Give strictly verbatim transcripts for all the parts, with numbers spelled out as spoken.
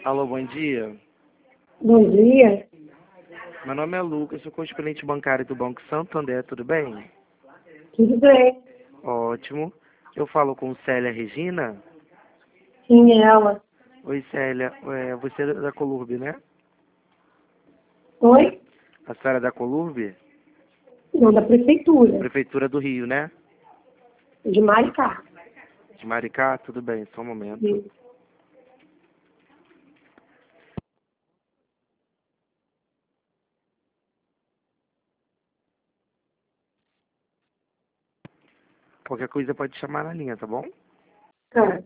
Alô, bom dia. Bom dia. Meu nome é Lucas, sou correspondente bancário do Banco Santander, tudo bem? Tudo bem? Ótimo. Eu falo com Célia Regina. Sim, é ela. Oi, Célia. É, você é da Colurb, né? Oi? A senhora é da Colurb? Não, da prefeitura, Prefeitura do Rio, né? de Maricá. De Maricá, tudo bem, só um momento. Sim. Qualquer coisa pode chamar na linha, tá bom? Tá.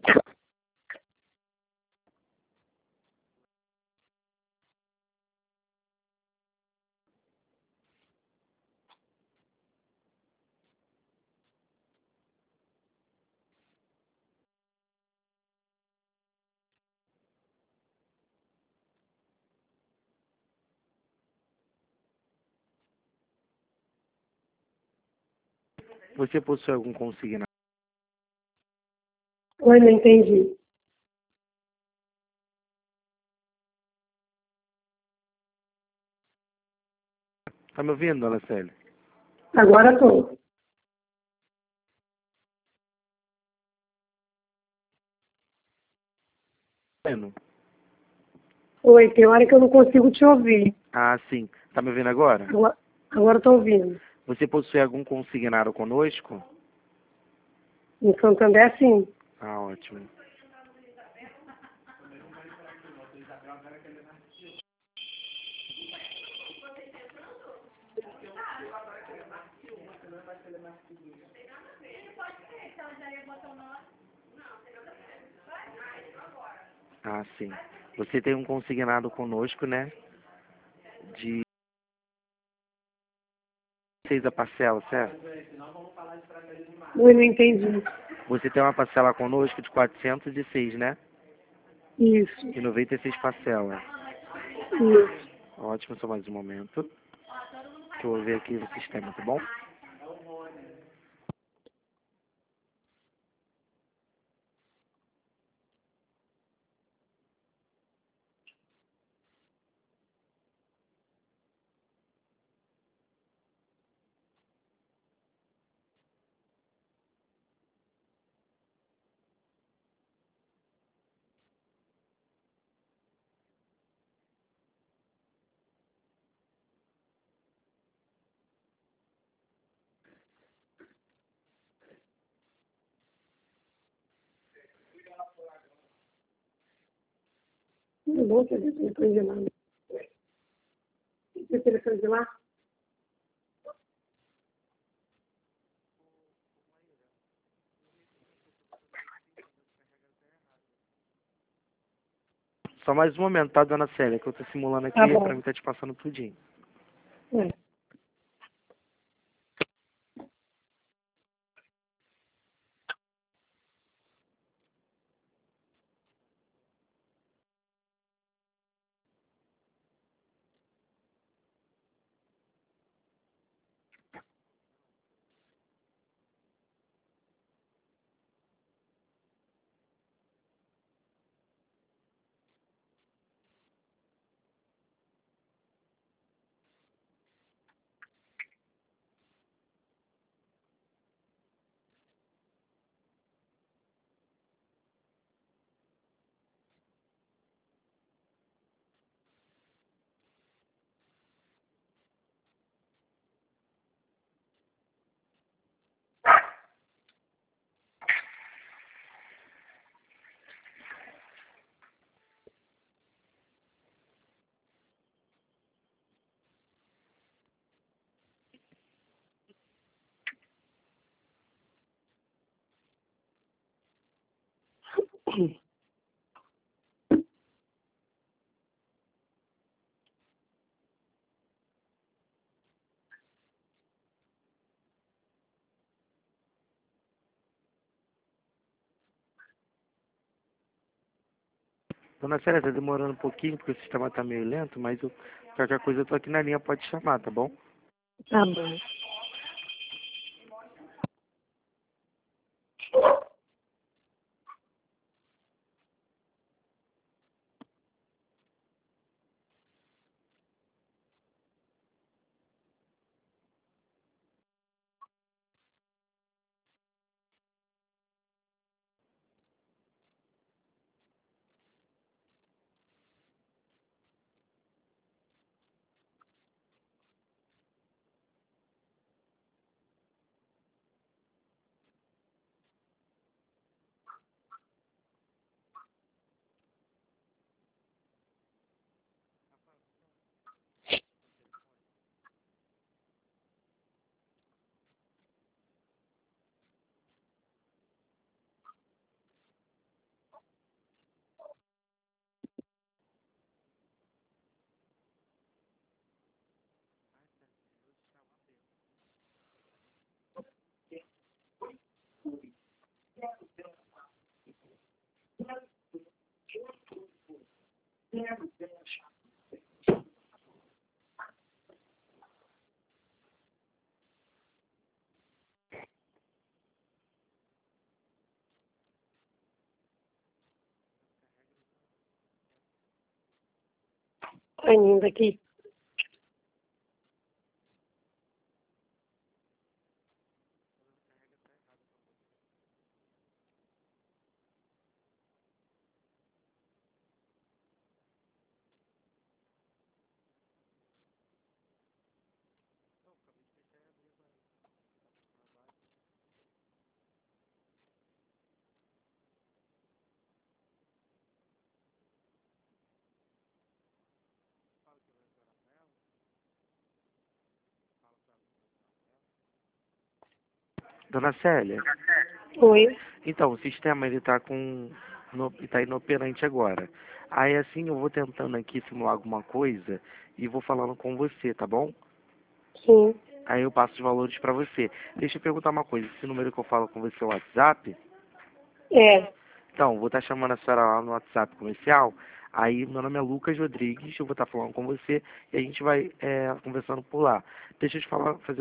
Você possui algum consignado? Oi, não entendi. Tá me ouvindo, dona Célia? Agora tô. Vendo? Oi, tem hora que eu não consigo te ouvir. Ah, sim. Tá me ouvindo agora? Agora, agora eu tô ouvindo. Você possui algum consignado conosco? Em Santander, sim. Ah, ótimo. Ah, sim. Você tem um consignado conosco, né? De seis a parcela, certo? Oi, não entendi. Você tem uma parcela conosco de quatrocentos e seis, né? Isso, E noventa e seis parcelas. isso. Ótimo, só mais um momento. Que eu vou ver aqui no sistema, tá bom? Não vou fazer o telefone de lá. Tem o telefone de lá? Só mais um momento, tá, dona Célia? Que eu tô simulando aqui Tá bom. pra mim tá te passando tudinho. É. Dona Célia, tá demorando um pouquinho porque o sistema tá meio lento, mas eu, qualquer coisa eu tô aqui na linha, pode chamar, tá bom? Tá bom. Ainda aqui. Dona Célia, Oi. então, o sistema ele tá com no, tá inoperante agora. Aí assim eu vou tentando aqui simular alguma coisa e vou falando com você, tá bom? Sim. Aí eu passo os valores pra você. Deixa eu perguntar uma coisa, esse número que eu falo com você é o WhatsApp? É. Então, vou estar chamando a senhora lá no WhatsApp comercial. Aí meu nome é Lucas Rodrigues, eu vou estar falando com você e a gente vai é, conversando por lá. Deixa eu te falar, fazer